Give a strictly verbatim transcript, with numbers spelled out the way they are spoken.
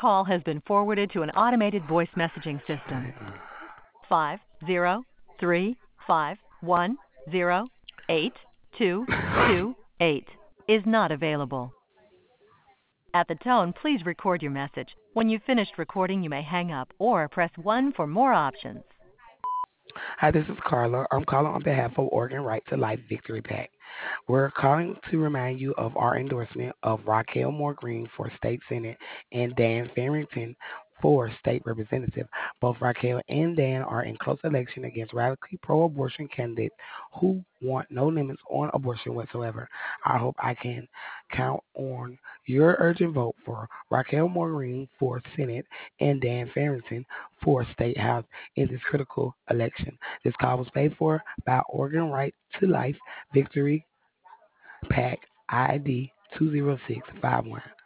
call has been forwarded to an automated voice messaging system. Five zero three five one zero eight two two eight is not available. At the tone, please record your message. When you've finished recording, you may hang up or press one for more options. Hi, this is Carla. I'm calling on behalf of Oregon Right to Life Victory PAC. We're calling to remind you of our endorsement of Raquel Moore Green for State Senate and Dan Farrington for State Representative. Both Raquel and Dan are in close election against radically pro-abortion candidates who want no limits on abortion whatsoever. I hope I can count on your urgent vote for Raquel Moore Green for Senate and Dan Farrington for State House in this critical election. This call was paid for by Oregon Right to Life Victory PAC I D two zero six five one.